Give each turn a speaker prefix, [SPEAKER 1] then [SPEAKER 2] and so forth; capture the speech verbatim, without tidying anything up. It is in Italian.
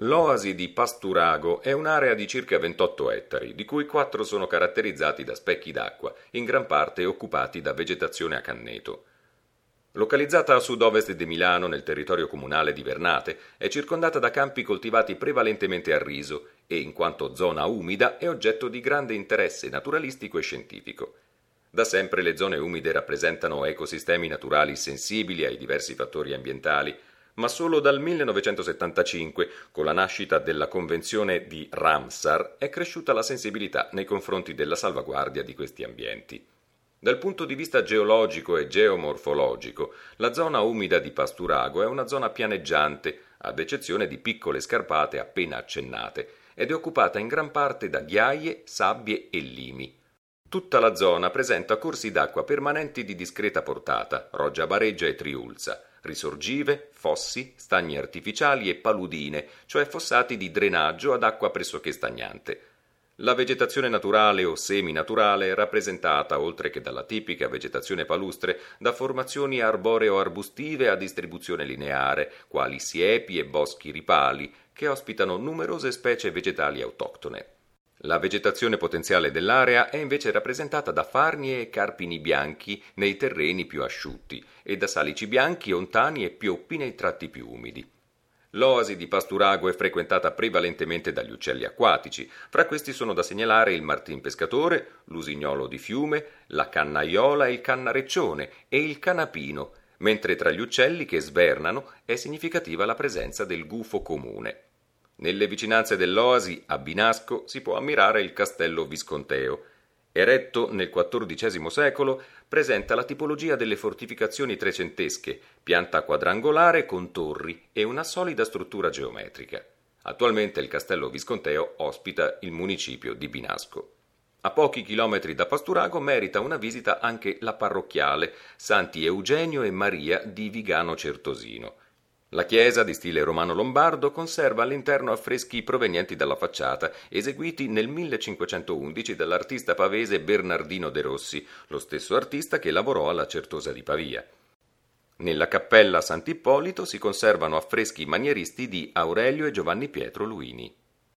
[SPEAKER 1] L'oasi di Pasturago è un'area di circa ventotto ettari, di cui quattro sono caratterizzati da specchi d'acqua, in gran parte occupati da vegetazione a canneto. Localizzata a sud-ovest di Milano, nel territorio comunale di Vernate, è circondata da campi coltivati prevalentemente a riso e, in quanto zona umida, è oggetto di grande interesse naturalistico e scientifico. Da sempre le zone umide rappresentano ecosistemi naturali sensibili ai diversi fattori ambientali, ma solo dal millenovecentosettantacinque, con la nascita della Convenzione di Ramsar, è cresciuta la sensibilità nei confronti della salvaguardia di questi ambienti. Dal punto di vista geologico e geomorfologico, la zona umida di Pasturago è una zona pianeggiante, ad eccezione di piccole scarpate appena accennate, ed è occupata in gran parte da ghiaie, sabbie e limi. Tutta la zona presenta corsi d'acqua permanenti di discreta portata, roggia bareggia e triulza, risorgive, fossi, stagni artificiali e paludine, cioè fossati di drenaggio ad acqua pressoché stagnante. La vegetazione naturale o seminaturale è rappresentata, oltre che dalla tipica vegetazione palustre, da formazioni arboreo-arbustive a distribuzione lineare, quali siepi e boschi ripali, che ospitano numerose specie vegetali autoctone. La vegetazione potenziale dell'area è invece rappresentata da farnie e carpini bianchi nei terreni più asciutti e da salici bianchi, ontani e pioppi nei tratti più umidi. L'oasi di Pasturago è frequentata prevalentemente dagli uccelli acquatici. Fra questi sono da segnalare il martin pescatore, l'usignolo di fiume, la cannaiola e il cannareccione e il canapino, mentre tra gli uccelli che svernano è significativa la presenza del gufo comune. Nelle vicinanze dell'oasi, a Binasco, si può ammirare il castello visconteo. Eretto nel quattordicesimo secolo, presenta la tipologia delle fortificazioni trecentesche, pianta quadrangolare con torri e una solida struttura geometrica. Attualmente il castello visconteo ospita il municipio di Binasco. A pochi chilometri da Pasturago merita una visita anche la parrocchiale Santi Eugenio e Maria di Vigano Certosino. La chiesa, di stile romano-lombardo, conserva all'interno affreschi provenienti dalla facciata, eseguiti nel millecinquecentoundici dall'artista pavese Bernardino De Rossi, lo stesso artista che lavorò alla Certosa di Pavia. Nella cappella Sant'Ippolito si conservano affreschi manieristi di Aurelio e Giovanni Pietro Luini.